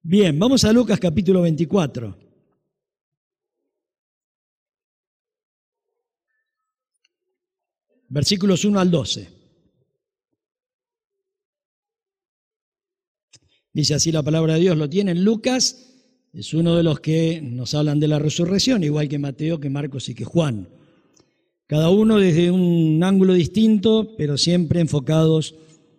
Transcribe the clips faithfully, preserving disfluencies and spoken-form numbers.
Bien, vamos a Lucas capítulo veinticuatro. Versículos uno al doce. Dice así la palabra de Dios, lo tienen. Lucas es uno de los que nos hablan de la resurrección, igual que Mateo, que Marcos y que Juan. Cada uno desde un ángulo distinto, pero siempre enfocados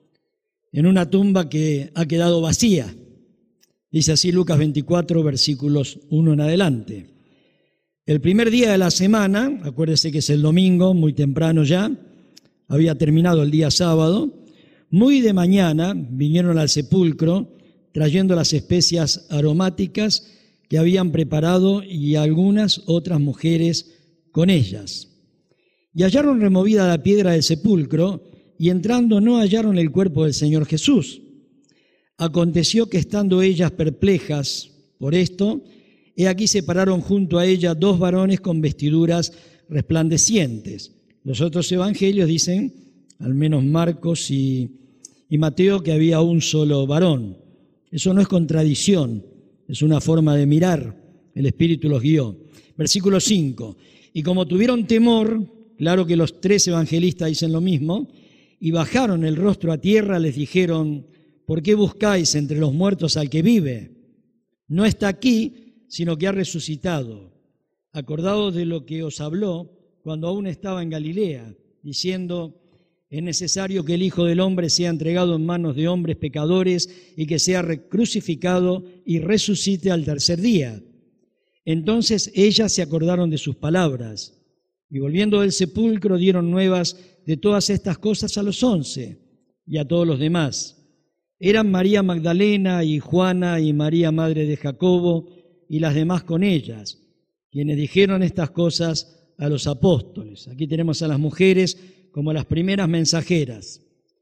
en una tumba que ha quedado vacía. Dice así Lucas veinticuatro, versículos uno en adelante. El primer día de la semana, acuérdese que es el domingo, muy temprano ya, había terminado el día sábado, muy de mañana vinieron al sepulcro trayendo las especias aromáticas que habían preparado y algunas otras mujeres con ellas. Y hallaron removida la piedra del sepulcro y entrando no hallaron el cuerpo del Señor Jesús. Aconteció que estando ellas perplejas por esto, he aquí se pararon junto a ella dos varones con vestiduras resplandecientes. Los otros evangelios dicen, al menos Marcos y, y Mateo, que había un solo varón. Eso no es contradicción, es una forma de mirar. El Espíritu los guió. Versículo cinco. Y como tuvieron temor, claro que los tres evangelistas dicen lo mismo, y bajaron el rostro a tierra, les dijeron, ¿por qué buscáis entre los muertos al que vive? No está aquí, sino que ha resucitado. Acordaos de lo que os habló cuando aún estaba en Galilea, diciendo, es necesario que el Hijo del Hombre sea entregado en manos de hombres pecadores y que sea crucificado y resucite al tercer día. Entonces ellas se acordaron de sus palabras y volviendo del sepulcro dieron nuevas de todas estas cosas a los once y a todos los demás. Eran María Magdalena y Juana y María, madre de Jacobo, y las demás con ellas, quienes dijeron estas cosas a los apóstoles. Aquí tenemos a las mujeres como las primeras mensajeras.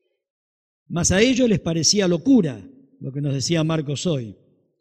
Mas a ellos les parecía locura lo que nos decía Marcos hoy.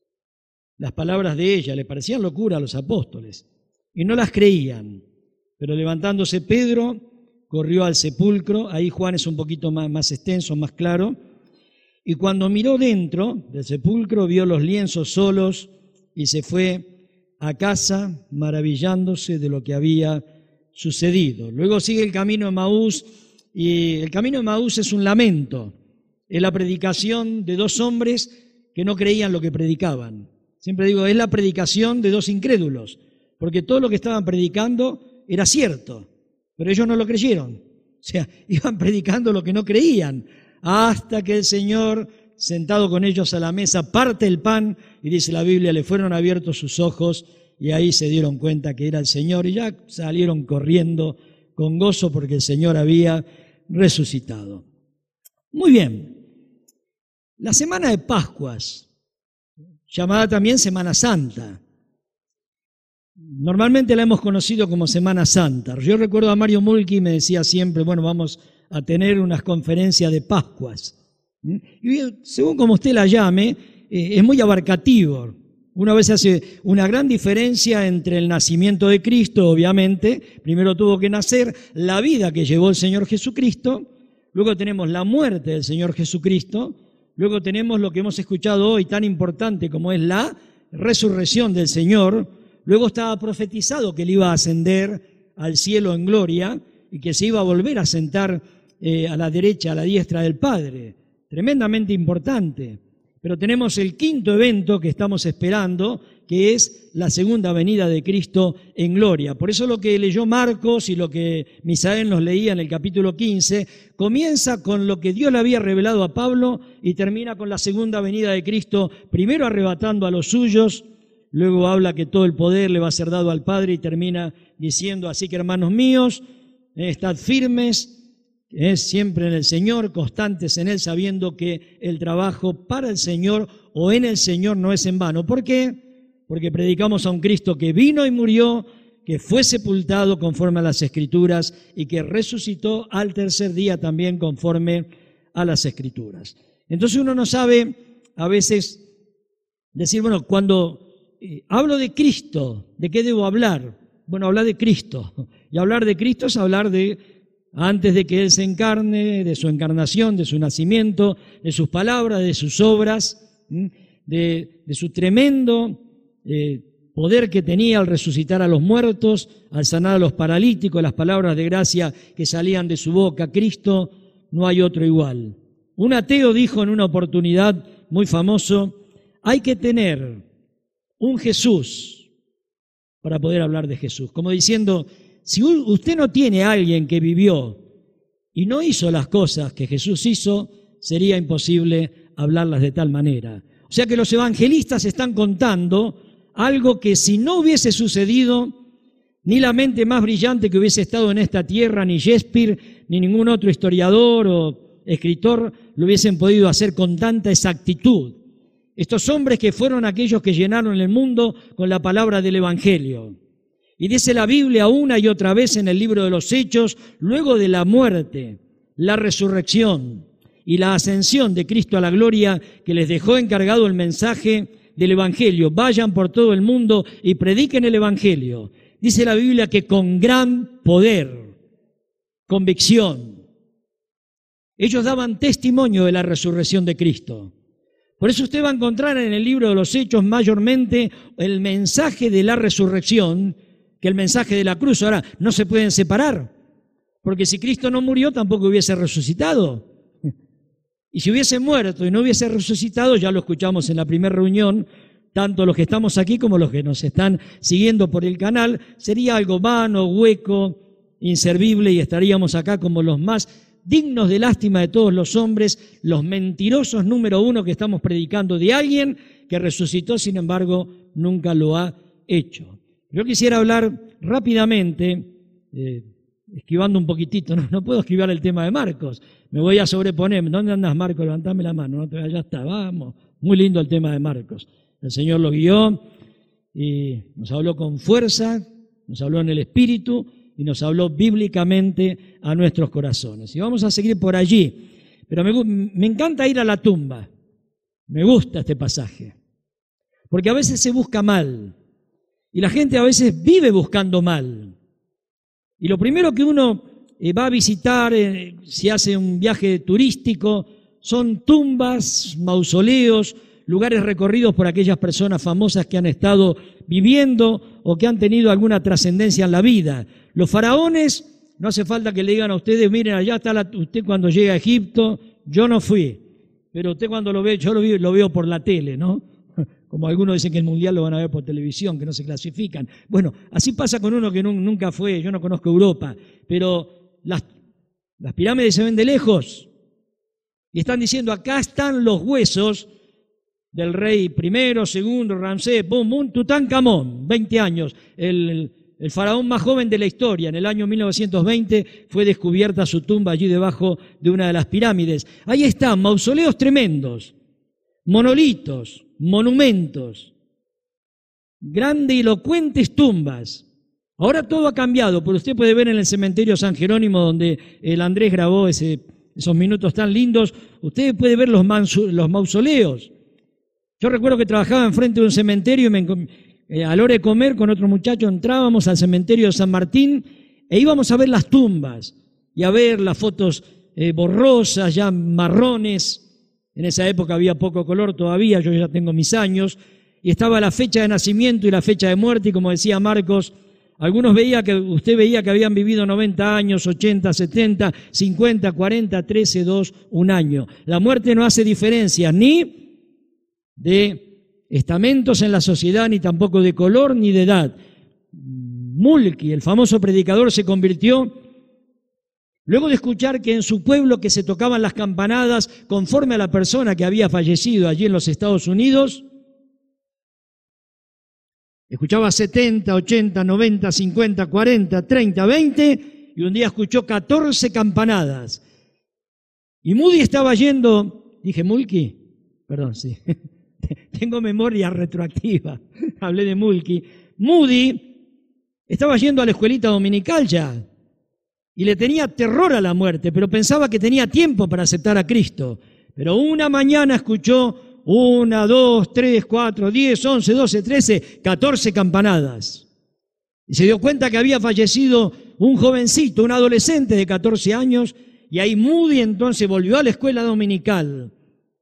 Las palabras de ella les parecían locura a los apóstoles y no las creían. Pero levantándose Pedro, corrió al sepulcro. Ahí Juan es un poquito más, más extenso, más claro. Y cuando miró dentro del sepulcro, vio los lienzos solos y se fue a casa maravillándose de lo que había sucedido. Luego sigue el camino de Emaús, y el camino de Emaús es un lamento. Es la predicación de dos hombres que no creían lo que predicaban. Siempre digo, es la predicación de dos incrédulos, porque todo lo que estaban predicando era cierto, pero ellos no lo creyeron. O sea, iban predicando lo que no creían, hasta que el Señor, sentado con ellos a la mesa, parte el pan, y dice la Biblia, le fueron abiertos sus ojos, y ahí se dieron cuenta que era el Señor, y ya salieron corriendo con gozo porque el Señor había resucitado. Muy bien. La semana de Pascuas, llamada también Semana Santa, normalmente la hemos conocido como Semana Santa. Yo recuerdo a Mario Mulki, me decía siempre, bueno, vamos a tener unas conferencias de Pascuas. Y según como usted la llame, eh, es muy abarcativo. Una vez hace una gran diferencia entre el nacimiento de Cristo, obviamente, primero tuvo que nacer, la vida que llevó el Señor Jesucristo, luego tenemos la muerte del Señor Jesucristo, luego tenemos lo que hemos escuchado hoy tan importante como es la resurrección del Señor, luego estaba profetizado que Él iba a ascender al cielo en gloria y que se iba a volver a sentar eh, a la derecha, a la diestra del Padre. Tremendamente importante. Pero tenemos el quinto evento que estamos esperando, que es la segunda venida de Cristo en gloria. Por eso lo que leyó Marcos y lo que Misael nos leía en el capítulo quince, comienza con lo que Dios le había revelado a Pablo y termina con la segunda venida de Cristo, primero arrebatando a los suyos, luego habla que todo el poder le va a ser dado al Padre y termina diciendo, así que hermanos míos, estad firmes, es siempre en el Señor, constantes en Él, sabiendo que el trabajo para el Señor o en el Señor no es en vano. ¿Por qué? Porque predicamos a un Cristo que vino y murió, que fue sepultado conforme a las Escrituras y que resucitó al tercer día también conforme a las Escrituras. Entonces uno no sabe a veces decir, bueno, cuando eh, hablo de Cristo, ¿de qué debo hablar? Bueno, hablar de Cristo. Y hablar de Cristo es hablar de antes de que Él se encarne, de su encarnación, de su nacimiento, de sus palabras, de sus obras. de, de su tremendo eh, poder que tenía al resucitar a los muertos, al sanar a los paralíticos, las palabras de gracia que salían de su boca. Cristo, no hay otro igual. Un ateo dijo en una oportunidad muy famoso, hay que tener un Jesús para poder hablar de Jesús. Como diciendo, si usted no tiene a alguien que vivió y no hizo las cosas que Jesús hizo, sería imposible hablarlas de tal manera. O sea que los evangelistas están contando algo que si no hubiese sucedido, ni la mente más brillante que hubiese estado en esta tierra, ni Shakespeare, ni ningún otro historiador o escritor lo hubiesen podido hacer con tanta exactitud. Estos hombres que fueron aquellos que llenaron el mundo con la palabra del Evangelio. Y dice la Biblia una y otra vez en el libro de los Hechos, luego de la muerte, la resurrección y la ascensión de Cristo a la gloria, que les dejó encargado el mensaje del Evangelio. Vayan por todo el mundo y prediquen el Evangelio. Dice la Biblia que con gran poder, convicción, ellos daban testimonio de la resurrección de Cristo. Por eso usted va a encontrar en el libro de los Hechos mayormente el mensaje de la resurrección que el mensaje de la cruz. Ahora, no se pueden separar, porque si Cristo no murió, tampoco hubiese resucitado. Y si hubiese muerto y no hubiese resucitado, ya lo escuchamos en la primera reunión, tanto los que estamos aquí como los que nos están siguiendo por el canal, sería algo vano, hueco, inservible, y estaríamos acá como los más dignos de lástima de todos los hombres, los mentirosos número uno que estamos predicando de alguien que resucitó, sin embargo, nunca lo ha hecho. Yo quisiera hablar rápidamente, eh, esquivando un poquitito, no, no puedo esquivar el tema de Marcos, me voy a sobreponer. ¿Dónde andas, Marcos? Levantame la mano, no te vayas, ya está, vamos. Muy lindo el tema de Marcos. El Señor lo guió y nos habló con fuerza, nos habló en el Espíritu y nos habló bíblicamente a nuestros corazones. Y vamos a seguir por allí. Pero me, me encanta ir a la tumba. Me gusta este pasaje. Porque a veces se busca mal. Y la gente a veces vive buscando mal. Y lo primero que uno eh, va a visitar, eh, si hace un viaje turístico, son tumbas, mausoleos, lugares recorridos por aquellas personas famosas que han estado viviendo o que han tenido alguna trascendencia en la vida. Los faraones, no hace falta que le digan a ustedes, miren, allá está la, usted cuando llega a Egipto, yo no fui, pero usted cuando lo ve, yo lo, vi, lo veo por la tele, ¿no? Como algunos dicen que el Mundial lo van a ver por televisión, que no se clasifican. Bueno, así pasa con uno que nunca fue, yo no conozco Europa, pero las, las pirámides se ven de lejos y están diciendo, acá están los huesos del rey primero, segundo, Ramsés, bum, bum, Tutankamón, veinte años, el, el, el faraón más joven de la historia. En el año mil novecientos veinte fue descubierta su tumba allí debajo de una de las pirámides. Ahí están, mausoleos tremendos, monolitos, monumentos, grandilocuentes tumbas. Ahora todo ha cambiado, pero usted puede ver en el cementerio San Jerónimo, donde el Andrés grabó ese, esos minutos tan lindos, usted puede ver los, los mausoleos. Yo recuerdo que trabajaba enfrente de un cementerio y me, eh, a la hora de comer con otro muchacho entrábamos al cementerio de San Martín e íbamos a ver las tumbas y a ver las fotos eh, borrosas, ya marrones. En esa época había poco color todavía, yo ya tengo mis años, y estaba la fecha de nacimiento y la fecha de muerte, y como decía Marcos, algunos veía que, usted veía que habían vivido noventa años, ochenta, setenta, cincuenta, cuarenta, trece, dos, un año. La muerte no hace diferencia ni de estamentos en la sociedad, ni tampoco de color, ni de edad. Mulkey, el famoso predicador, se convirtió, luego de escuchar que en su pueblo que se tocaban las campanadas conforme a la persona que había fallecido allí en los Estados Unidos, escuchaba setenta, ochenta, noventa, cincuenta, cuarenta, treinta, veinte, y un día escuchó catorce campanadas. Y Moody estaba yendo, dije Mulkey, perdón, sí, tengo memoria retroactiva, hablé de Mulkey. Moody estaba yendo a la escuelita dominical ya, y le tenía terror a la muerte, pero pensaba que tenía tiempo para aceptar a Cristo. Pero una mañana escuchó una, dos, tres, cuatro, diez, once, doce, trece, catorce campanadas. Y se dio cuenta que había fallecido un jovencito, un adolescente de catorce años, y ahí Moody entonces volvió a la escuela dominical.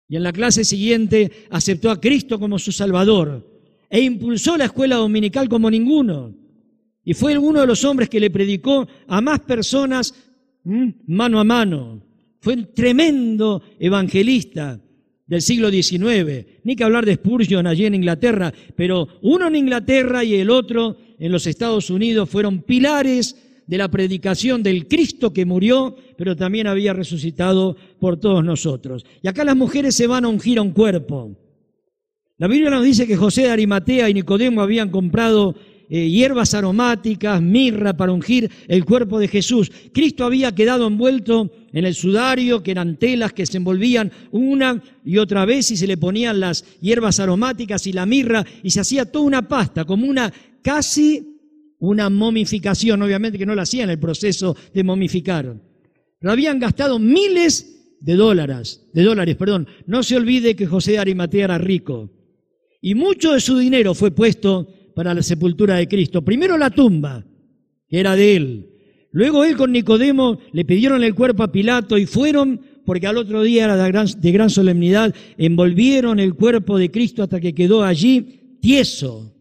y en la clase siguiente aceptó a Cristo como su Salvador e impulsó la escuela dominical como ninguno. Y fue uno de los hombres que le predicó a más personas ¿m? mano a mano. Fue un tremendo evangelista del siglo diecinueve. Ni que hablar de Spurgeon allí en Inglaterra, pero uno en Inglaterra y el otro en los Estados Unidos fueron pilares de la predicación del Cristo que murió, pero también había resucitado por todos nosotros. Y acá las mujeres se van a ungir a un cuerpo. La Biblia nos dice que José de Arimatea y Nicodemo habían comprado eh, hierbas aromáticas, mirra para ungir el cuerpo de Jesús. Cristo había quedado envuelto en el sudario, que eran telas que se envolvían una y otra vez y se le ponían las hierbas aromáticas y la mirra y se hacía toda una pasta, como una casi una momificación. Obviamente que no la hacían el proceso de momificar. Pero habían gastado miles de dólares, de dólares, perdón. No se olvide que José de Arimatea era rico. Y mucho de su dinero fue puesto para la sepultura de Cristo. Primero la tumba, que era de él. Luego él con Nicodemo le pidieron el cuerpo a Pilato y fueron, porque al otro día era de gran, de gran solemnidad, envolvieron el cuerpo de Cristo hasta que quedó allí tieso.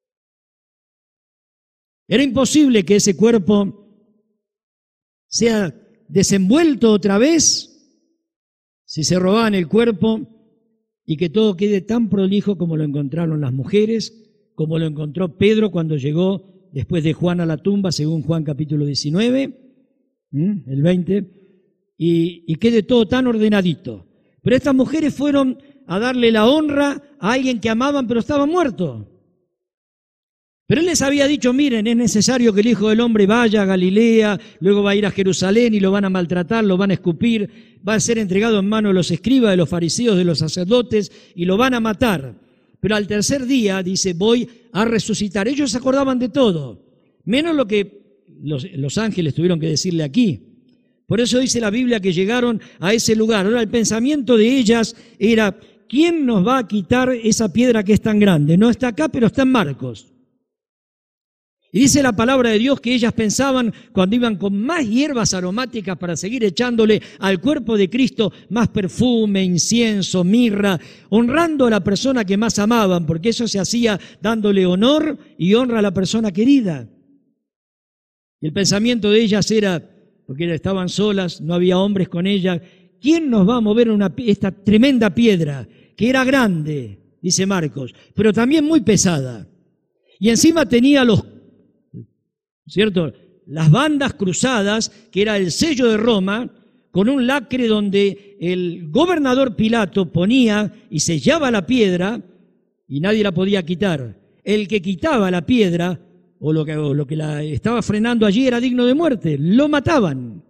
Era imposible que ese cuerpo sea desenvuelto otra vez si se robaban el cuerpo y que todo quede tan prolijo como lo encontraron las mujeres, como lo encontró Pedro cuando llegó después de Juan a la tumba, según Juan capítulo diecinueve, el veinte, y, y quede todo tan ordenadito. Pero estas mujeres fueron a darle la honra a alguien que amaban, pero estaba muerto. Pero él les había dicho, miren, es necesario que el Hijo del Hombre vaya a Galilea, luego va a ir a Jerusalén y lo van a maltratar, lo van a escupir, va a ser entregado en manos de los escribas, de los fariseos, de los sacerdotes y lo van a matar. Pero al tercer día, dice, voy a resucitar. Ellos se acordaban de todo, menos lo que los, los ángeles tuvieron que decirle aquí. Por eso dice la Biblia que llegaron a ese lugar. Ahora el pensamiento de ellas era, ¿quién nos va a quitar esa piedra que es tan grande? No está acá, pero está en Marcos. Y dice la palabra de Dios que ellas pensaban, cuando iban con más hierbas aromáticas para seguir echándole al cuerpo de Cristo más perfume, incienso, mirra, honrando a la persona que más amaban, porque eso se hacía dándole honor y honra a la persona querida. Y el pensamiento de ellas era, porque estaban solas, no había hombres con ellas, ¿quién nos va a mover una, esta tremenda piedra, que era grande, dice Marcos, pero también muy pesada? Y encima tenía los ¿cierto? Las bandas cruzadas, que era el sello de Roma, con un lacre donde el gobernador Pilato ponía y sellaba la piedra y nadie la podía quitar. El que quitaba la piedra o lo que, o lo que la estaba frenando allí era digno de muerte, lo mataban.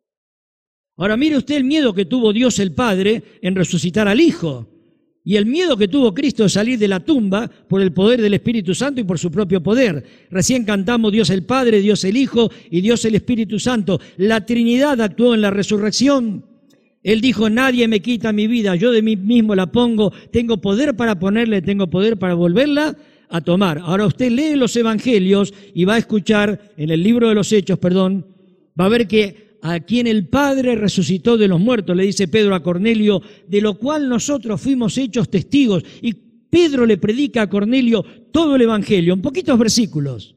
Ahora mire usted el miedo que tuvo Dios el Padre en resucitar al Hijo. Y el miedo que tuvo Cristo de salir de la tumba por el poder del Espíritu Santo y por su propio poder. Recién cantamos Dios el Padre, Dios el Hijo y Dios el Espíritu Santo. La Trinidad actuó en la resurrección. Él dijo, nadie me quita mi vida, yo de mí mismo la pongo, tengo poder para ponerle, tengo poder para volverla a tomar. Ahora usted lee los Evangelios y va a escuchar, en el libro de los Hechos, perdón, va a ver que a quien el Padre resucitó de los muertos, le dice Pedro a Cornelio, de lo cual nosotros fuimos hechos testigos. Y Pedro le predica a Cornelio todo el Evangelio, en poquitos versículos.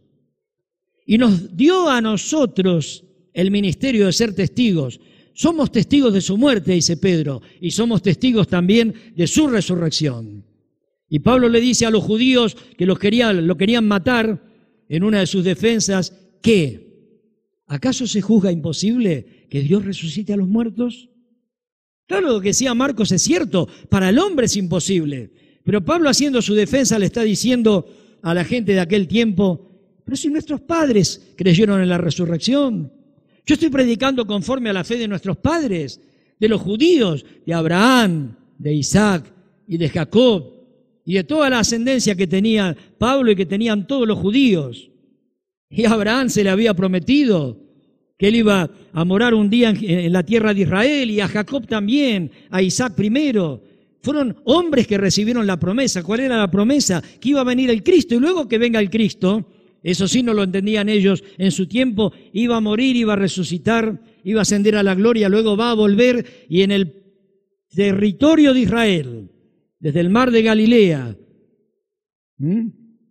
Y nos dio a nosotros el ministerio de ser testigos. Somos testigos de su muerte, dice Pedro, y somos testigos también de su resurrección. Y Pablo le dice a los judíos que los querían, lo querían matar en una de sus defensas, ¿qué? ¿Acaso se juzga imposible que Dios resucite a los muertos? Claro, lo que decía Marcos es cierto, para el hombre es imposible. Pero Pablo, haciendo su defensa, le está diciendo a la gente de aquel tiempo, pero si nuestros padres creyeron en la resurrección. Yo estoy predicando conforme a la fe de nuestros padres, de los judíos, de Abraham, de Isaac y de Jacob, y de toda la ascendencia que tenía Pablo y que tenían todos los judíos. Y a Abraham se le había prometido que él iba a morar un día en la tierra de Israel, y a Jacob también, a Isaac primero. Fueron hombres que recibieron la promesa. ¿Cuál era la promesa? Que iba a venir el Cristo, y luego que venga el Cristo, eso sí no lo entendían ellos en su tiempo, iba a morir, iba a resucitar, iba a ascender a la gloria, luego va a volver, y en el territorio de Israel, desde el mar de Galilea ¿m?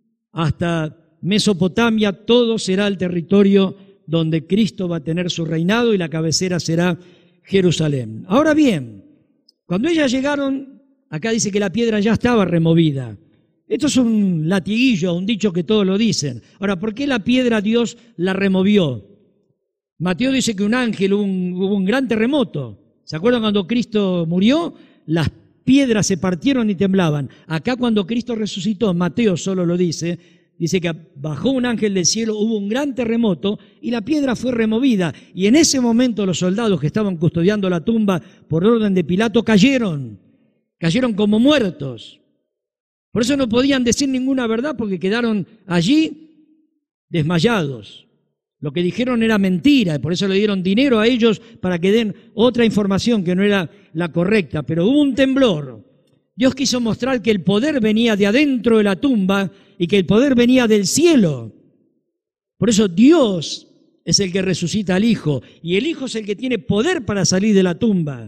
hasta Mesopotamia, todo será el territorio donde Cristo va a tener su reinado y la cabecera será Jerusalén. Ahora bien, cuando ellas llegaron, acá dice que la piedra ya estaba removida. Esto es un latiguillo, un dicho que todos lo dicen. Ahora, ¿por qué la piedra Dios la removió? Mateo dice que un ángel, hubo un, hubo un gran terremoto. ¿Se acuerdan cuando Cristo murió? Las piedras se partieron y temblaban. Acá cuando Cristo resucitó, Mateo solo lo dice, dice que bajó un ángel del cielo, hubo un gran terremoto y la piedra fue removida. Y en ese momento los soldados que estaban custodiando la tumba por orden de Pilato cayeron, cayeron como muertos. Por eso no podían decir ninguna verdad porque quedaron allí desmayados. Lo que dijeron era mentira y por eso le dieron dinero a ellos para que den otra información que no era la correcta. Pero hubo un temblor. Dios quiso mostrar que el poder venía de adentro de la tumba y que el poder venía del cielo. Por eso Dios es el que resucita al Hijo y el Hijo es el que tiene poder para salir de la tumba.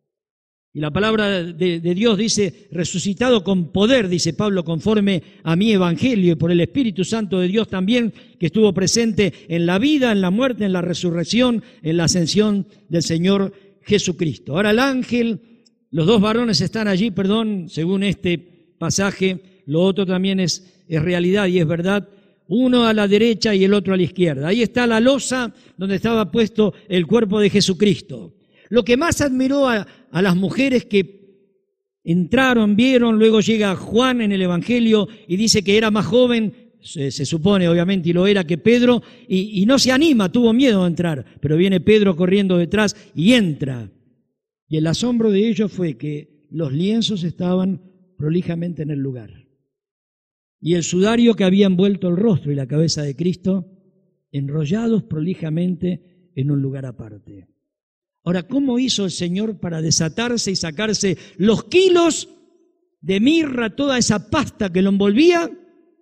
Y la palabra de, de Dios dice, resucitado con poder, dice Pablo, conforme a mi evangelio y por el Espíritu Santo de Dios también, que estuvo presente en la vida, en la muerte, en la resurrección, en la ascensión del Señor Jesucristo. Ahora el ángel, los dos varones están allí, perdón, según este pasaje, lo otro también es, es realidad y es verdad, uno a la derecha y el otro a la izquierda. Ahí está la losa donde estaba puesto el cuerpo de Jesucristo. Lo que más admiró a, a las mujeres que entraron, vieron, luego llega Juan en el Evangelio y dice que era más joven, se, se supone obviamente y lo era que Pedro, y, y no se anima, tuvo miedo de entrar, pero viene Pedro corriendo detrás y entra. Y el asombro de ellos fue que los lienzos estaban prolijamente en el lugar. Y el sudario que había envuelto el rostro y la cabeza de Cristo, enrollados prolijamente en un lugar aparte. Ahora, ¿cómo hizo el Señor para desatarse y sacarse los kilos de mirra, toda esa pasta que lo envolvía?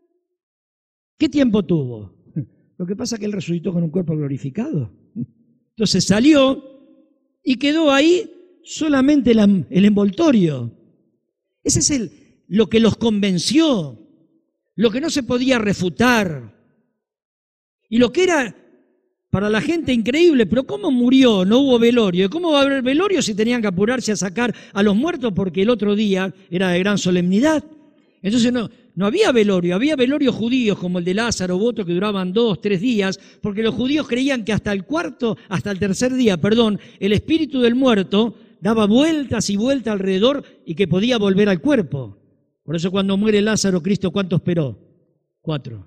¿Qué tiempo tuvo? Lo que pasa es que Él resucitó con un cuerpo glorificado. Entonces salió y quedó ahí solamente el, el envoltorio. Ese es el, lo que los convenció, lo que no se podía refutar y lo que era para la gente increíble. Pero ¿cómo murió? No hubo velorio. ¿Cómo va a haber velorio si tenían que apurarse a sacar a los muertos porque el otro día era de gran solemnidad? Entonces no, no había velorio, había velorios judíos como el de Lázaro u otro que duraban dos, tres días, porque los judíos creían que hasta el cuarto, hasta el tercer día, perdón, el espíritu del muerto daba vueltas y vueltas alrededor y que podía volver al cuerpo. Por eso cuando muere Lázaro, Cristo, ¿cuánto esperó? Cuatro.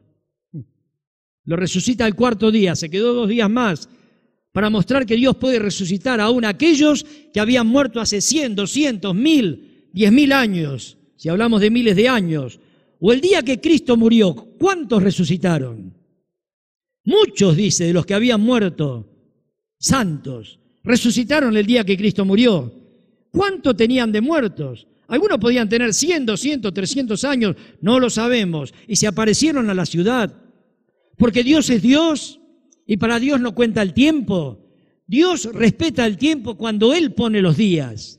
Lo resucita al cuarto día, se quedó dos días más para mostrar que Dios puede resucitar aún a aquellos que habían muerto hace cien, doscientos, mil, diez mil años, si hablamos de miles de años. O el día que Cristo murió, ¿cuántos resucitaron? Muchos, dice, de los que habían muerto, santos, resucitaron el día que Cristo murió. ¿Cuánto tenían de muertos? Algunos podían tener cien, doscientos, trescientos años, no lo sabemos, y se aparecieron a la ciudad. Porque Dios es Dios y para Dios no cuenta el tiempo. Dios respeta el tiempo cuando Él pone los días.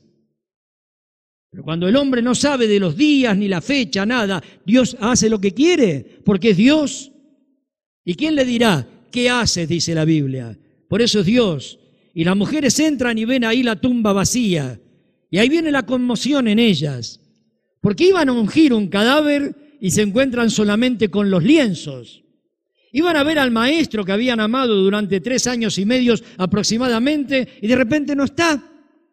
Pero cuando el hombre no sabe de los días ni la fecha, nada, Dios hace lo que quiere porque es Dios. ¿Y quién le dirá qué haces? Dice la Biblia. Por eso es Dios. Y las mujeres entran y ven ahí la tumba vacía. Y ahí viene la conmoción en ellas. Porque iban a ungir un cadáver y se encuentran solamente con los lienzos. Iban a ver al maestro que habían amado durante tres años y medio aproximadamente y de repente no está.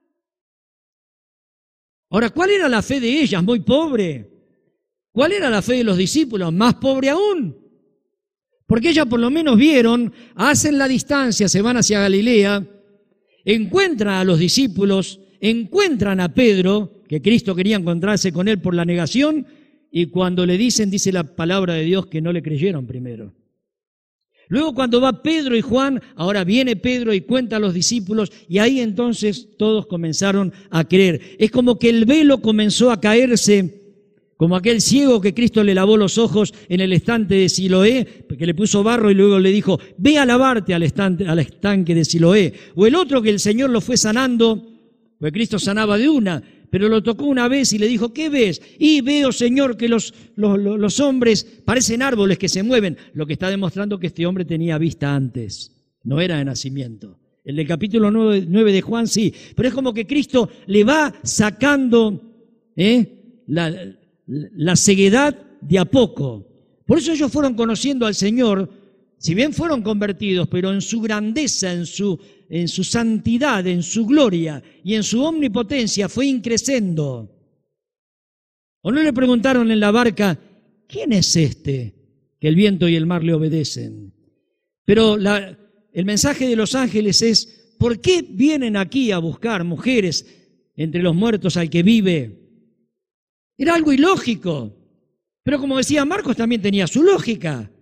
Ahora, ¿cuál era la fe de ellas? Muy pobre. ¿Cuál era la fe de los discípulos? Más pobre aún. Porque ellas por lo menos vieron, hacen la distancia, se van hacia Galilea, encuentran a los discípulos, encuentran a Pedro, que Cristo quería encontrarse con él por la negación, y cuando le dicen, dice la palabra de Dios, que no le creyeron primero. Luego cuando va Pedro y Juan, ahora viene Pedro y cuenta a los discípulos y ahí entonces todos comenzaron a creer. Es como que el velo comenzó a caerse, como aquel ciego que Cristo le lavó los ojos en el estanque de Siloé, que le puso barro y luego le dijo, ve a lavarte al estanque, al estanque de Siloé. O el otro que el Señor lo fue sanando, porque Cristo sanaba de una, pero lo tocó una vez y le dijo, ¿qué ves? Y veo, Señor, que los, los, los hombres parecen árboles que se mueven, lo que está demostrando que este hombre tenía vista antes, no era de nacimiento. El del capítulo nueve de Juan sí, pero es como que Cristo le va sacando ¿eh? la, la ceguedad de a poco. Por eso ellos fueron conociendo al Señor, si bien fueron convertidos, pero en su grandeza, en su, en su santidad, en su gloria y en su omnipotencia fue increciendo. ¿O no le preguntaron en la barca, ¿quién es este que el viento y el mar le obedecen? Pero la, el mensaje de los ángeles es, ¿por qué vienen aquí a buscar mujeres entre los muertos al que vive? Era algo ilógico, pero como decía Marcos también tenía su lógica.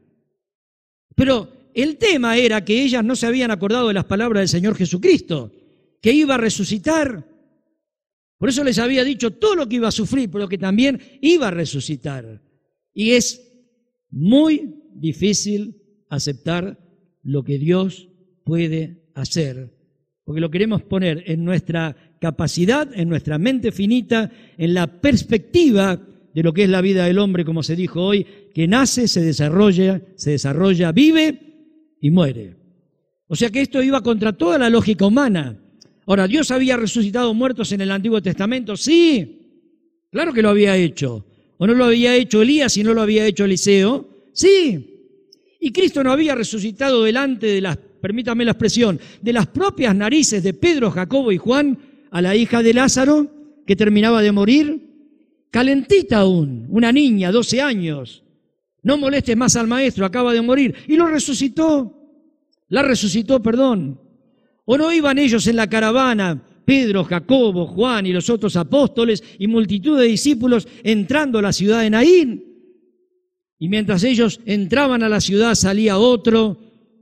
Pero el tema era que ellas no se habían acordado de las palabras del Señor Jesucristo, que iba a resucitar. Por eso les había dicho todo lo que iba a sufrir, pero que también iba a resucitar. Y es muy difícil aceptar lo que Dios puede hacer, porque lo queremos poner en nuestra capacidad, en nuestra mente finita, en la perspectiva de lo que es la vida del hombre, como se dijo hoy, que nace, se desarrolla, se desarrolla, vive y muere. O sea que esto iba contra toda la lógica humana. Ahora, ¿Dios había resucitado muertos en el Antiguo Testamento? Sí, claro que lo había hecho. ¿O no lo había hecho Elías y no lo había hecho Eliseo? Sí. Y Cristo no había resucitado delante de las, permítame la expresión, de las propias narices de Pedro, Jacobo y Juan a la hija de Lázaro, que terminaba de morir. Calentita aún, una niña, doce años. No molestes más al maestro, acaba de morir. Y lo resucitó. La resucitó, perdón. ¿O no iban ellos en la caravana, Pedro, Jacobo, Juan y los otros apóstoles y multitud de discípulos entrando a la ciudad de Naín? Y mientras ellos entraban a la ciudad salía otro,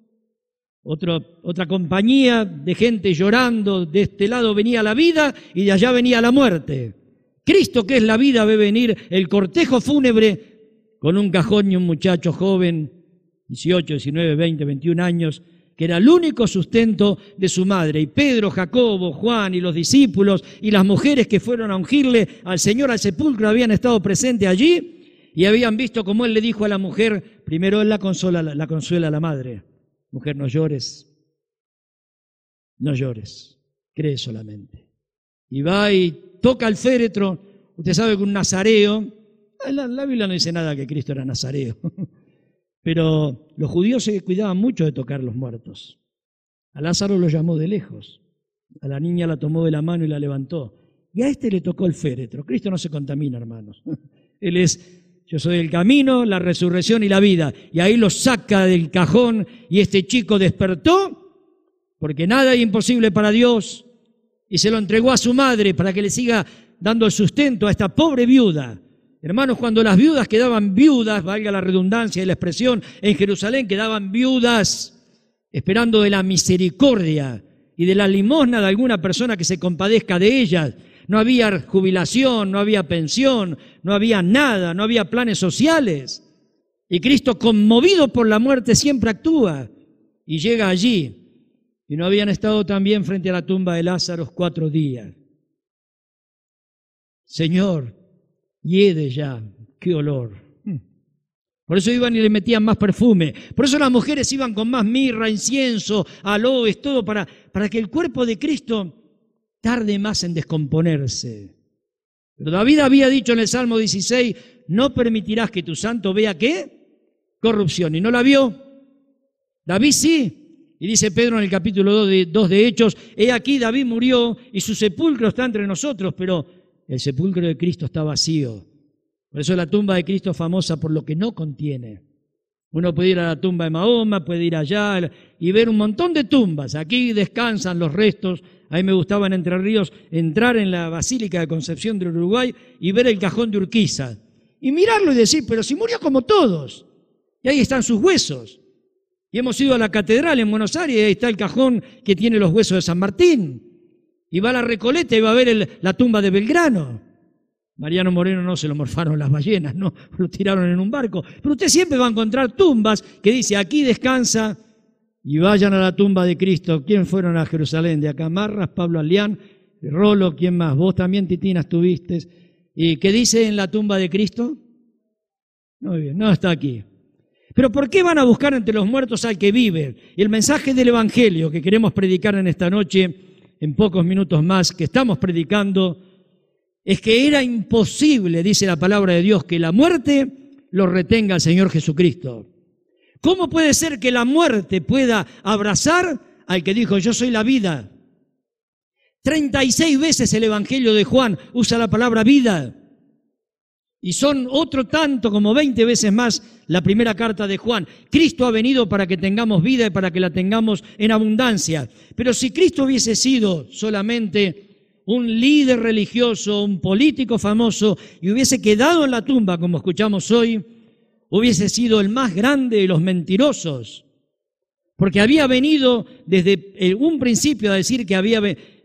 otro, otra compañía de gente llorando. De este lado venía la vida y de allá venía la muerte. Cristo, que es la vida, ve venir el cortejo fúnebre con un cajón y un muchacho joven, dieciocho, diecinueve, veinte, veintiún años, que era el único sustento de su madre. Y Pedro, Jacobo, Juan y los discípulos y las mujeres que fueron a ungirle al Señor al sepulcro habían estado presentes allí y habían visto cómo él le dijo a la mujer, primero él la consuela, la consuela a la madre, mujer, no llores, no llores, cree solamente. Y va y toca el féretro. Usted sabe que un nazareo, la, la Biblia no dice nada que Cristo era nazareo, pero los judíos se cuidaban mucho de tocar los muertos. A Lázaro lo llamó de lejos, a la niña la tomó de la mano y la levantó, y a este le tocó el féretro. Cristo no se contamina, hermanos. Él es, yo soy el camino, la resurrección y la vida, y ahí lo saca del cajón, y este chico despertó, porque nada es imposible para Dios, y se lo entregó a su madre para que le siga dando el sustento a esta pobre viuda. Hermanos, cuando las viudas quedaban viudas, valga la redundancia y la expresión, en Jerusalén quedaban viudas esperando de la misericordia y de la limosna de alguna persona que se compadezca de ellas. No había jubilación, no había pensión, no había nada, no había planes sociales. Y Cristo, conmovido por la muerte, siempre actúa y llega allí. Y no habían estado también frente a la tumba de Lázaro cuatro días. Señor, hiede ya, qué olor. Por eso iban y le metían más perfume. Por eso las mujeres iban con más mirra, incienso, aloes, todo para, para que el cuerpo de Cristo tarde más en descomponerse. Pero David había dicho en el Salmo dieciséis, no permitirás que tu santo vea ¿qué? Corrupción. Y no la vio. David sí. Y dice Pedro en el capítulo dos de, dos de Hechos, he aquí David murió y su sepulcro está entre nosotros, pero el sepulcro de Cristo está vacío. Por eso la tumba de Cristo es famosa por lo que no contiene. Uno puede ir a la tumba de Mahoma, puede ir allá y ver un montón de tumbas. Aquí descansan los restos. A mí me gustaba en Entre Ríos entrar en la Basílica de Concepción del Uruguay y ver el cajón de Urquiza. Y mirarlo y decir, pero si murió como todos. Y ahí están sus huesos. Y hemos ido a la catedral en Buenos Aires y ahí está el cajón que tiene los huesos de San Martín. Y va a la Recoleta y va a ver el, la tumba de Belgrano. Mariano Moreno no se lo morfaron las ballenas, no, lo tiraron en un barco. Pero usted siempre va a encontrar tumbas que dice, aquí descansa, y vayan a la tumba de Cristo. ¿Quién fueron a Jerusalén? De acá Marras, Pablo Alián Rolo, ¿quién más? Vos también, Titina, estuviste. ¿Y qué dice en la tumba de Cristo? Muy bien, no está aquí. Pero ¿por qué van a buscar entre los muertos al que vive? Y el mensaje del Evangelio que queremos predicar en esta noche, en pocos minutos más, que estamos predicando, es que era imposible, dice la palabra de Dios, que la muerte lo retenga al Señor Jesucristo. ¿Cómo puede ser que la muerte pueda abrazar al que dijo, yo soy la vida? treinta y seis veces el Evangelio de Juan usa la palabra vida. Y son otro tanto, como veinte veces más, la primera carta de Juan. Cristo ha venido para que tengamos vida y para que la tengamos en abundancia. Pero si Cristo hubiese sido solamente un líder religioso, un político famoso, y hubiese quedado en la tumba, como escuchamos hoy, hubiese sido el más grande de los mentirosos. Porque había venido desde un principio a decir que había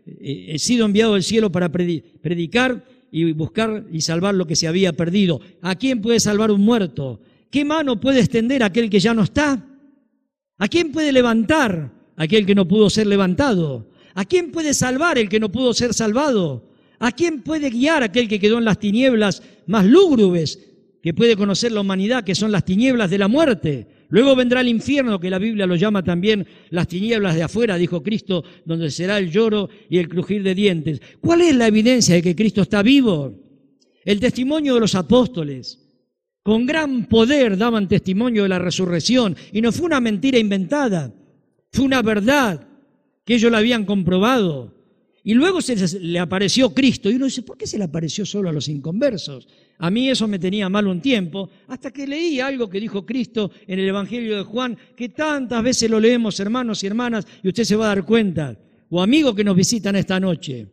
sido enviado del cielo para predicar y buscar y salvar lo que se había perdido. ¿A quién puede salvar un muerto? ¿Qué mano puede extender aquel que ya no está? ¿A quién puede levantar aquel que no pudo ser levantado? ¿A quién puede salvar el que no pudo ser salvado? ¿A quién puede guiar aquel que quedó en las tinieblas más lúgubres que puede conocer la humanidad, que son las tinieblas de la muerte? Luego vendrá el infierno, que la Biblia lo llama también las tinieblas de afuera, dijo Cristo, donde será el lloro y el crujir de dientes. ¿Cuál es la evidencia de que Cristo está vivo? El testimonio de los apóstoles. Con gran poder daban testimonio de la resurrección, y no fue una mentira inventada, fue una verdad que ellos la habían comprobado. Y luego se les, le apareció Cristo, y uno dice, ¿por qué se le apareció solo a los inconversos? A mí eso me tenía mal un tiempo, hasta que leí algo que dijo Cristo en el Evangelio de Juan, que tantas veces lo leemos, hermanos y hermanas, y usted se va a dar cuenta, o amigos que nos visitan esta noche.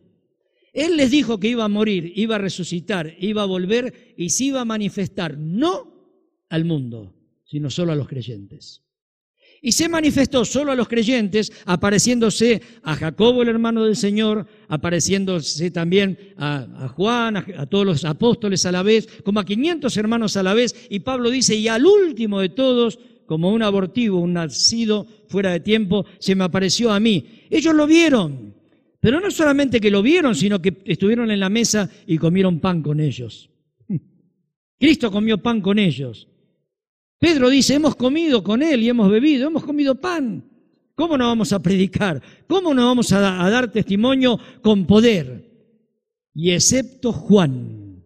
Él les dijo que iba a morir, iba a resucitar, iba a volver y se iba a manifestar, no al mundo, sino solo a los creyentes. Y se manifestó solo a los creyentes, apareciéndose a Jacobo, el hermano del Señor, apareciéndose también a, a Juan, a, a todos los apóstoles a la vez, como a quinientos hermanos a la vez. Y Pablo dice, y al último de todos, como un abortivo, un nacido fuera de tiempo, se me apareció a mí. Ellos lo vieron, pero no solamente que lo vieron, sino que estuvieron en la mesa y comieron pan con ellos. Cristo comió pan con ellos. Pedro dice, hemos comido con él y hemos bebido, hemos comido pan. ¿Cómo no vamos a predicar? ¿Cómo no vamos a, a dar testimonio con poder? Y excepto Juan,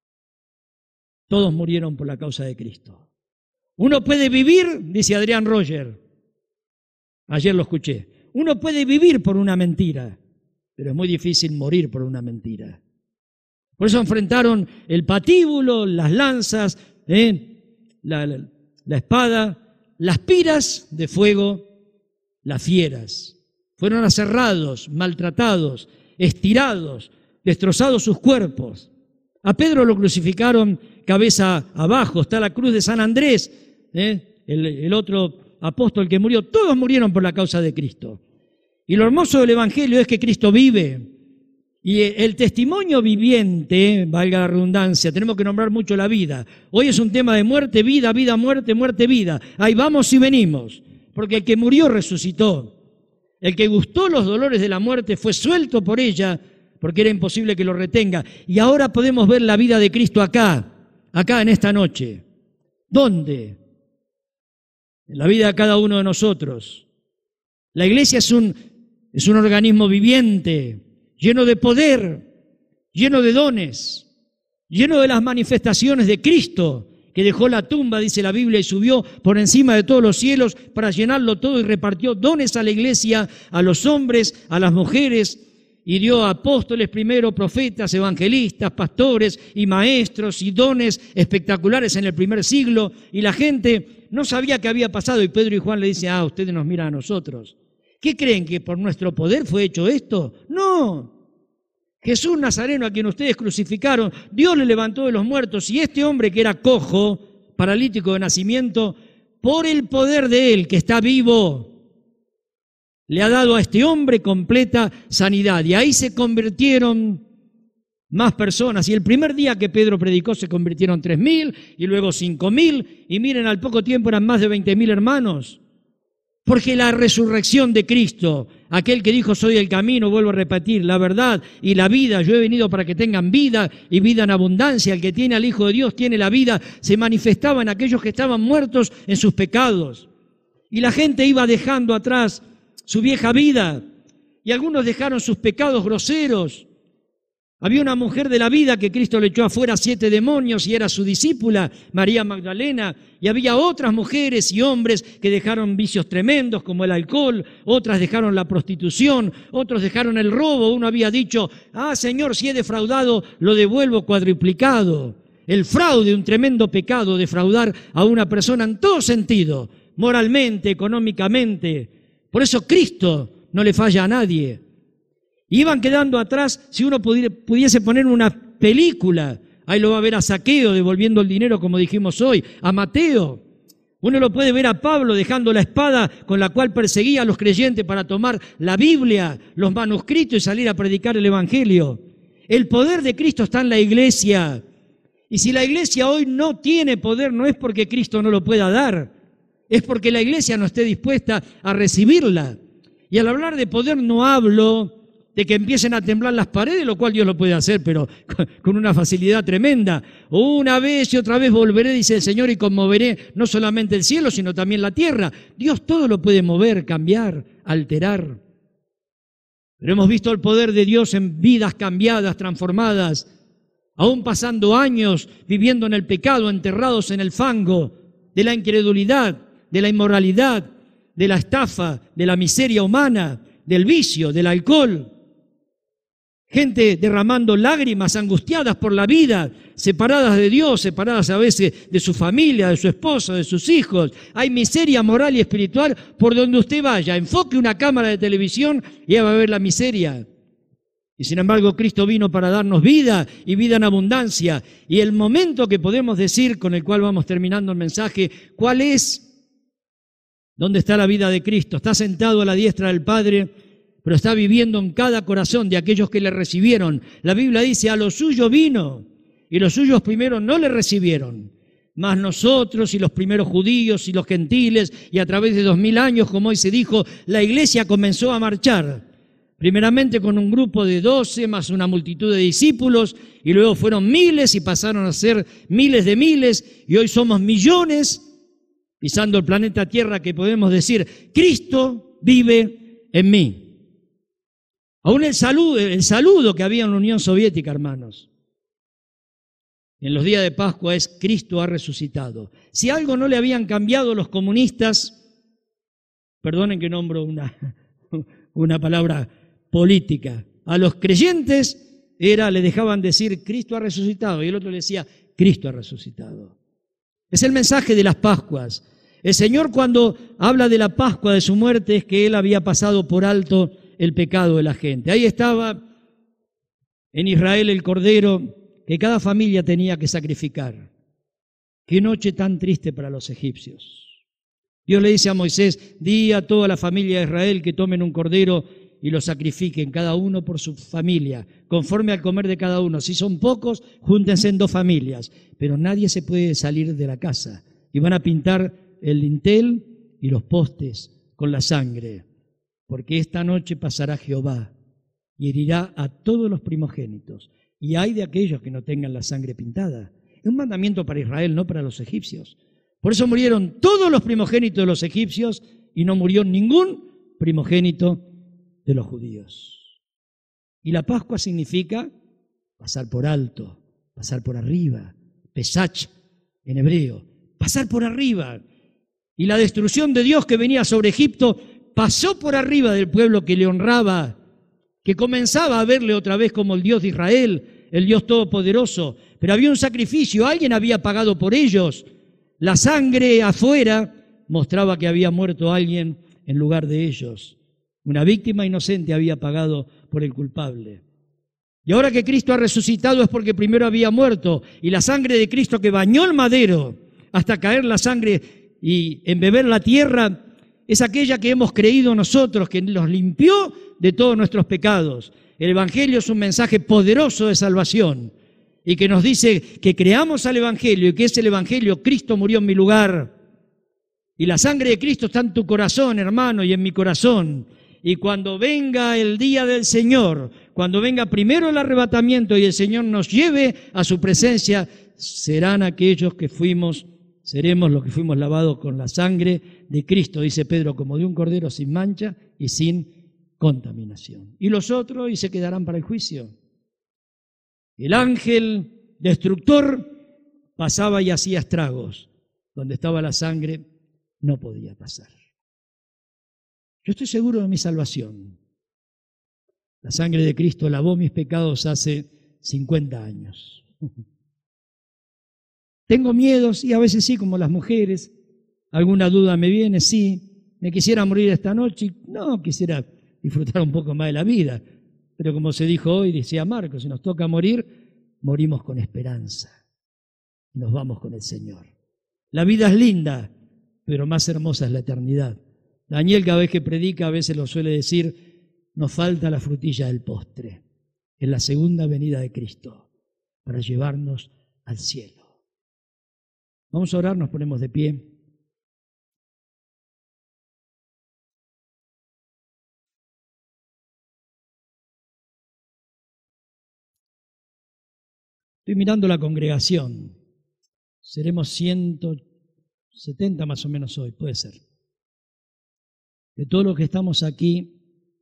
todos murieron por la causa de Cristo. Uno puede vivir, dice Adrián Roger, ayer lo escuché, uno puede vivir por una mentira, pero es muy difícil morir por una mentira. Por eso enfrentaron el patíbulo, las lanzas, ¿eh? la, la La espada, las piras de fuego, las fieras. Fueron aserrados, maltratados, estirados, destrozados sus cuerpos. A Pedro lo crucificaron cabeza abajo, está la cruz de San Andrés, ¿eh? el, el otro apóstol que murió. Todos murieron por la causa de Cristo. Y lo hermoso del Evangelio es que Cristo vive. Y el testimonio viviente, valga la redundancia, tenemos que nombrar mucho la vida. Hoy es un tema de muerte, vida, vida, muerte, muerte, vida. Ahí vamos y venimos, porque el que murió resucitó. El que gustó los dolores de la muerte fue suelto por ella, porque era imposible que lo retenga. Y ahora podemos ver la vida de Cristo acá, acá en esta noche. ¿Dónde? En la vida de cada uno de nosotros. La iglesia es un, es un organismo viviente, lleno de poder, lleno de dones, lleno de las manifestaciones de Cristo, que dejó la tumba, dice la Biblia, y subió por encima de todos los cielos para llenarlo todo y repartió dones a la iglesia, a los hombres, a las mujeres, y dio apóstoles primero, profetas, evangelistas, pastores y maestros, y dones espectaculares en el primer siglo, y la gente no sabía qué había pasado, y Pedro y Juan le dicen, ah, ustedes nos miran a nosotros. ¿Qué creen, que por nuestro poder fue hecho esto? No. Jesús Nazareno, a quien ustedes crucificaron, Dios le levantó de los muertos, y este hombre que era cojo, paralítico de nacimiento, por el poder de Él, que está vivo, le ha dado a este hombre completa sanidad. Y ahí se convirtieron más personas. Y el primer día que Pedro predicó se convirtieron tres mil, y luego cinco mil, y miren, al poco tiempo eran más de veinte mil hermanos. Porque la resurrección de Cristo, aquel que dijo soy el camino, vuelvo a repetir, la verdad y la vida, yo he venido para que tengan vida y vida en abundancia, el que tiene al Hijo de Dios tiene la vida, se manifestaba en aquellos que estaban muertos en sus pecados. Y la gente iba dejando atrás su vieja vida y algunos dejaron sus pecados groseros. Había una mujer de la vida que Cristo le echó afuera siete demonios y era su discípula, María Magdalena, y había otras mujeres y hombres que dejaron vicios tremendos como el alcohol, otras dejaron la prostitución, otros dejaron el robo. Uno había dicho, ah, Señor, si he defraudado, lo devuelvo cuadruplicado. El fraude, un tremendo pecado, defraudar a una persona en todo sentido, moralmente, económicamente. Por eso Cristo no le falla a nadie. Iban quedando atrás, si uno pudiese poner una película, ahí lo va a ver a Zaqueo devolviendo el dinero como dijimos hoy, a Mateo. Uno lo puede ver a Pablo dejando la espada con la cual perseguía a los creyentes para tomar la Biblia, los manuscritos y salir a predicar el Evangelio. El poder de Cristo está en la iglesia. Y si la iglesia hoy no tiene poder, no es porque Cristo no lo pueda dar, es porque la iglesia no esté dispuesta a recibirla. Y al hablar de poder no hablo de que empiecen a temblar las paredes, lo cual Dios lo puede hacer, pero con una facilidad tremenda. Una vez y otra vez volveré, dice el Señor, y conmoveré no solamente el cielo, sino también la tierra. Dios todo lo puede mover, cambiar, alterar. Pero hemos visto el poder de Dios en vidas cambiadas, transformadas, aún pasando años viviendo en el pecado, enterrados en el fango de la incredulidad, de la inmoralidad, de la estafa, de la miseria humana, del vicio, del alcohol. Gente derramando lágrimas, angustiadas por la vida, separadas de Dios, separadas a veces de su familia, de su esposa, de sus hijos. Hay miseria moral y espiritual por donde usted vaya. Enfoque una cámara de televisión y ya va a ver la miseria. Y sin embargo, Cristo vino para darnos vida y vida en abundancia. Y el momento que podemos decir, con el cual vamos terminando el mensaje, ¿cuál es? ¿Dónde está la vida de Cristo? Está sentado a la diestra del Padre, pero está viviendo en cada corazón de aquellos que le recibieron. La Biblia dice, a los suyos vino, y los suyos primero no le recibieron. Mas nosotros y los primeros judíos y los gentiles, y a través de dos mil años, como hoy se dijo, la iglesia comenzó a marchar. Primeramente con un grupo de doce, más una multitud de discípulos, y luego fueron miles y pasaron a ser miles de miles, y hoy somos millones, pisando el planeta Tierra, que podemos decir, Cristo vive en mí. Aún el saludo, el saludo que había en la Unión Soviética, hermanos, en los días de Pascua es Cristo ha resucitado. Si algo no le habían cambiado los comunistas, perdonen que nombro una, una palabra política, a los creyentes era, le dejaban decir Cristo ha resucitado y el otro le decía Cristo ha resucitado. Es el mensaje de las Pascuas. El Señor cuando habla de la Pascua, de su muerte, es que Él había pasado por alto el pecado de la gente. Ahí estaba en Israel el cordero que cada familia tenía que sacrificar. Qué noche tan triste para los egipcios. Dios le dice a Moisés, di a toda la familia de Israel que tomen un cordero y lo sacrifiquen, cada uno por su familia, conforme al comer de cada uno. Si son pocos, júntense en dos familias, pero nadie se puede salir de la casa. Y van a pintar el dintel y los postes con la sangre, porque esta noche pasará Jehová y herirá a todos los primogénitos. Y hay de aquellos que no tengan la sangre pintada. Es un mandamiento para Israel, no para los egipcios. Por eso murieron todos los primogénitos de los egipcios y no murió ningún primogénito de los judíos. Y la Pascua significa pasar por alto, pasar por arriba, pesach en hebreo, pasar por arriba. Y la destrucción de Dios que venía sobre Egipto pasó por arriba del pueblo que le honraba, que comenzaba a verle otra vez como el Dios de Israel, el Dios todopoderoso. Pero había un sacrificio, alguien había pagado por ellos. La sangre afuera mostraba que había muerto alguien en lugar de ellos. Una víctima inocente había pagado por el culpable. Y ahora que Cristo ha resucitado es porque primero había muerto. Y la sangre de Cristo que bañó el madero hasta caer la sangre y embeber la tierra es aquella que hemos creído nosotros, que nos limpió de todos nuestros pecados. El Evangelio es un mensaje poderoso de salvación y que nos dice que creamos al Evangelio y que ese el Evangelio, Cristo murió en mi lugar. Y la sangre de Cristo está en tu corazón, hermano, y en mi corazón. Y cuando venga el día del Señor, cuando venga primero el arrebatamiento y el Señor nos lleve a su presencia, serán aquellos que fuimos, seremos los que fuimos lavados con la sangre de Cristo, dice Pedro, como de un cordero sin mancha y sin contaminación. Y los otros, y se quedarán para el juicio. El ángel destructor pasaba y hacía estragos. Donde estaba la sangre no podía pasar. Yo estoy seguro de mi salvación. La sangre de Cristo lavó mis pecados hace cincuenta años. Tengo miedos y a veces sí, como las mujeres. Alguna duda me viene, sí. ¿Me quisiera morir esta noche? No, quisiera disfrutar un poco más de la vida. Pero como se dijo hoy, decía Marcos, si nos toca morir, morimos con esperanza. Y nos vamos con el Señor. La vida es linda, pero más hermosa es la eternidad. Daniel, cada vez que predica, a veces lo suele decir, nos falta la frutilla del postre. Es la segunda venida de Cristo para llevarnos al cielo. Vamos a orar, nos ponemos de pie. Estoy mirando la congregación. Seremos ciento setenta más o menos hoy, puede ser. De todos los que estamos aquí,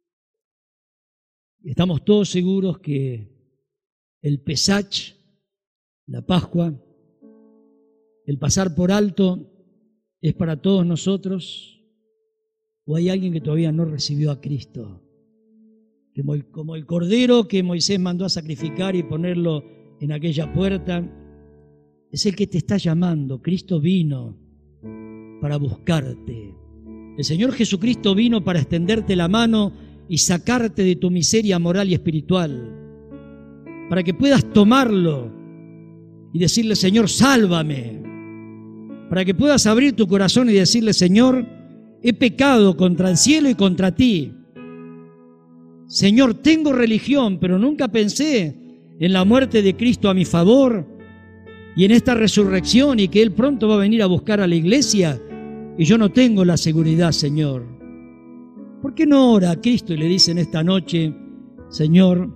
estamos todos seguros que el Pesach, la Pascua, el pasar por alto es para todos nosotros, o hay alguien que todavía no recibió a Cristo, que como el cordero que Moisés mandó a sacrificar y ponerlo en aquella puerta, es el que te está llamando. Cristo vino para buscarte. El Señor Jesucristo vino para extenderte la mano y sacarte de tu miseria moral y espiritual, para que puedas tomarlo y decirle, Señor, sálvame, para que puedas abrir tu corazón y decirle, Señor, he pecado contra el cielo y contra ti. Señor, tengo religión, pero nunca pensé en la muerte de Cristo a mi favor y en esta resurrección y que Él pronto va a venir a buscar a la iglesia y yo no tengo la seguridad, Señor. ¿Por qué no ora a Cristo y le dice en esta noche, Señor,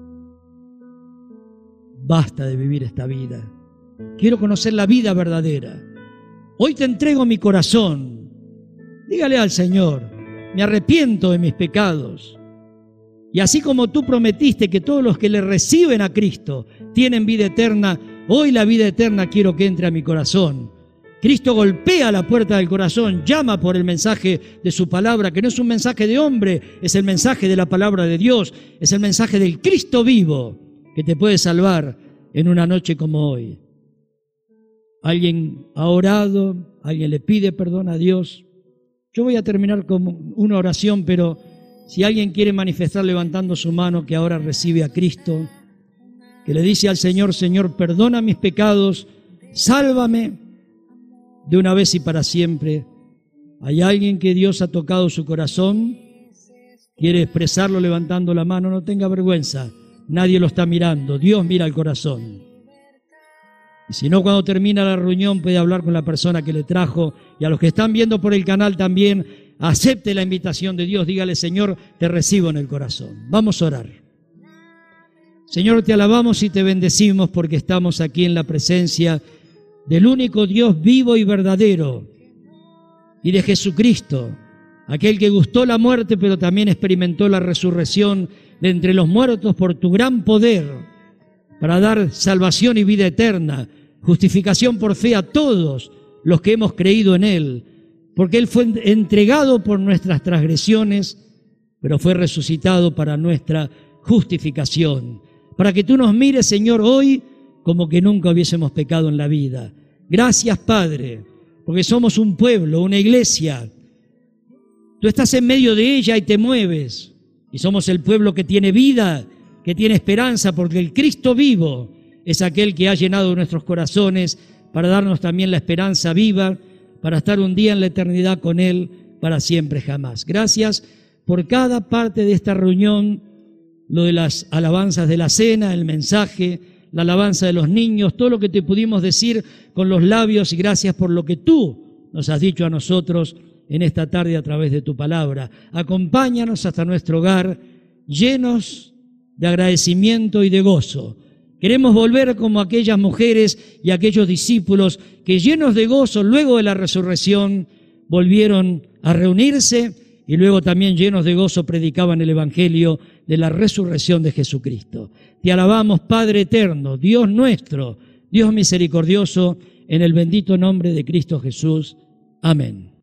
basta de vivir esta vida, quiero conocer la vida verdadera, hoy te entrego mi corazón, dígale al Señor, me arrepiento de mis pecados, y así como tú prometiste que todos los que le reciben a Cristo tienen vida eterna, hoy la vida eterna quiero que entre a mi corazón. Cristo golpea la puerta del corazón, llama por el mensaje de su palabra, que no es un mensaje de hombre, es el mensaje de la palabra de Dios, es el mensaje del Cristo vivo que te puede salvar en una noche como hoy. Alguien ha orado, alguien le pide perdón a Dios. Yo voy a terminar con una oración, pero si alguien quiere manifestar levantando su mano que ahora recibe a Cristo, que le dice al Señor, Señor, perdona mis pecados, sálvame de una vez y para siempre. ¿Hay alguien que Dios ha tocado su corazón? ¿Quiere expresarlo levantando la mano? No tenga vergüenza, nadie lo está mirando, Dios mira el corazón. Y si no, cuando termina la reunión puede hablar con la persona que le trajo, y a los que están viendo por el canal también, acepte la invitación de Dios, dígale, Señor, te recibo en el corazón. Vamos a orar. Señor, te alabamos y te bendecimos porque estamos aquí en la presencia del único Dios vivo y verdadero, y de Jesucristo, aquel que gustó la muerte, pero también experimentó la resurrección de entre los muertos por tu gran poder, para dar salvación y vida eterna, justificación por fe a todos los que hemos creído en Él, porque Él fue entregado por nuestras transgresiones, pero fue resucitado para nuestra justificación, para que tú nos mires, Señor, hoy como que nunca hubiésemos pecado en la vida. Gracias, Padre, porque somos un pueblo, una iglesia. Tú estás en medio de ella y te mueves, y somos el pueblo que tiene vida, que tiene esperanza, porque el Cristo vivo es aquel que ha llenado nuestros corazones para darnos también la esperanza viva, para estar un día en la eternidad con Él para siempre jamás. Gracias por cada parte de esta reunión, lo de las alabanzas de la cena, el mensaje, la alabanza de los niños, todo lo que te pudimos decir con los labios, y gracias por lo que tú nos has dicho a nosotros en esta tarde a través de tu palabra. Acompáñanos hasta nuestro hogar, llenos de agradecimiento y de gozo. Queremos volver como aquellas mujeres y aquellos discípulos que, llenos de gozo luego de la resurrección, volvieron a reunirse y luego también, llenos de gozo, predicaban el evangelio de la resurrección de Jesucristo. Te alabamos, Padre eterno, Dios nuestro, Dios misericordioso, en el bendito nombre de Cristo Jesús. Amén.